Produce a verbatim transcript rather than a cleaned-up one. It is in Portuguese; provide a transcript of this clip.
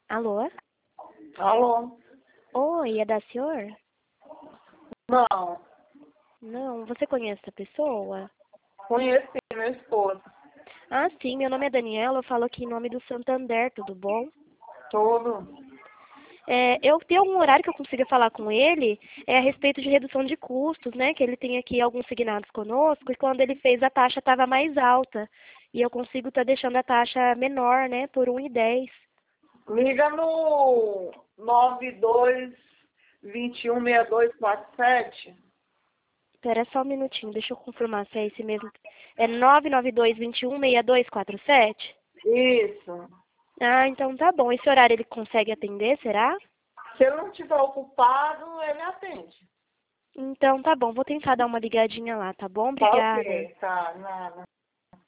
Alô? Alô? Oi, é da senhor? Não, Não, você conhece essa pessoa? conheci meu esposo. Ah, sim, meu nome é Daniela, eu falo aqui em nome do Santander, tudo bom? Tudo. É, eu tenho algum horário que eu consiga falar com ele é a respeito de redução de custos, né? Que ele tem aqui alguns segnados conosco e quando ele fez a taxa estava mais alta. E eu consigo estar deixando a taxa menor, né? Por um e dez. Liga no nove dois dois um seis dois quatro sete. Espera só um minutinho, deixa eu confirmar se é esse mesmo. É nove nove dois, dois um, seis dois quatro sete? Isso. Ah, então tá bom. Esse horário ele consegue atender, será? Se ele não estiver ocupado, ele atende. Então tá bom, vou tentar dar uma ligadinha lá, tá bom? Tá Obrigada. ok, tá, nada.